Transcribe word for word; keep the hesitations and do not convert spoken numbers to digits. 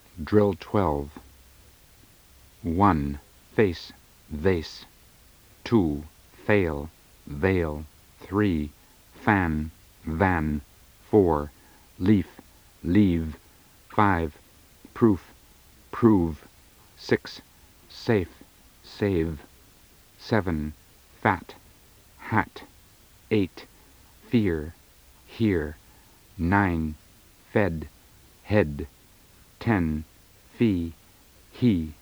Drill twelve. one. Face, vase. two. Fail, veil. three. Fan, van. four. Leaf, leave. five. Proof, prove. six. Safe, save. seven. Fat, hat. eight. Fear, hear. nine. Fed, head. ten. Fee, he.